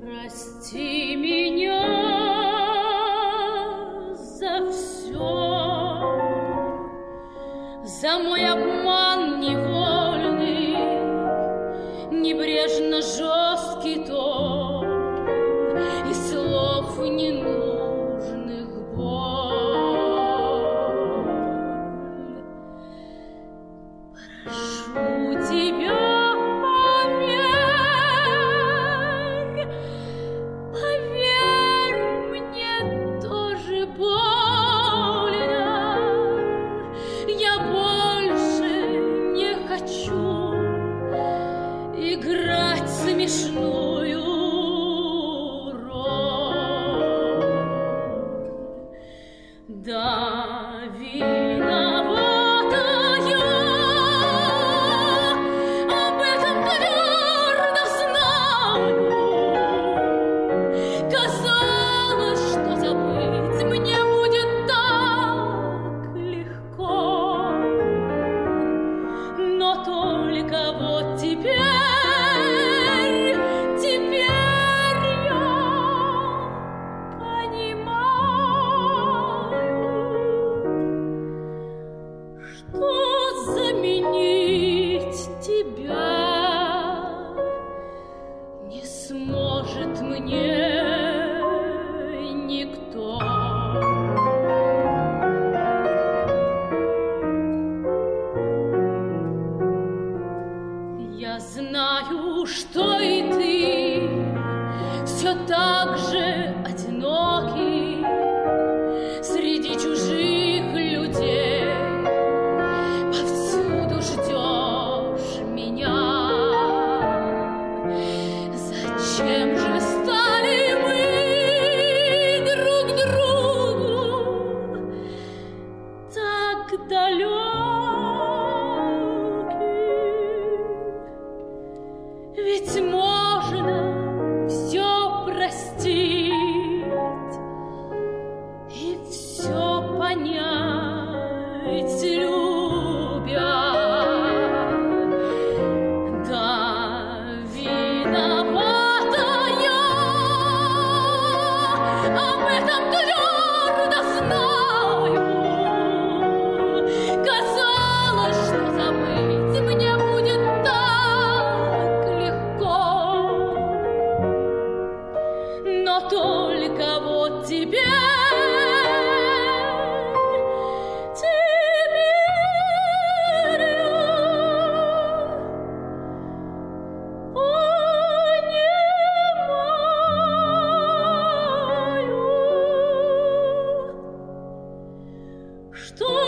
Прости меня за все, за мой обман невольный, небрежно жесткий тон и слов ненужных боль. Прошу тебя, играть смешную роль. Да, виновата я, об этом твердо знаю. Казалось, что забыть мне будет так легко, но только вот теперь не сможет мне никто. Я знаю, что и ты все так же одинокий среди чужих людей. Повсюду ждешь меня. Зачем же стали мы друг другу так далеки? Ведь можно все простить и все понять, любя. Да, виновата я, об этом твердо знаю. Казалось, что забыть мне будет так легко, но только вот теперь что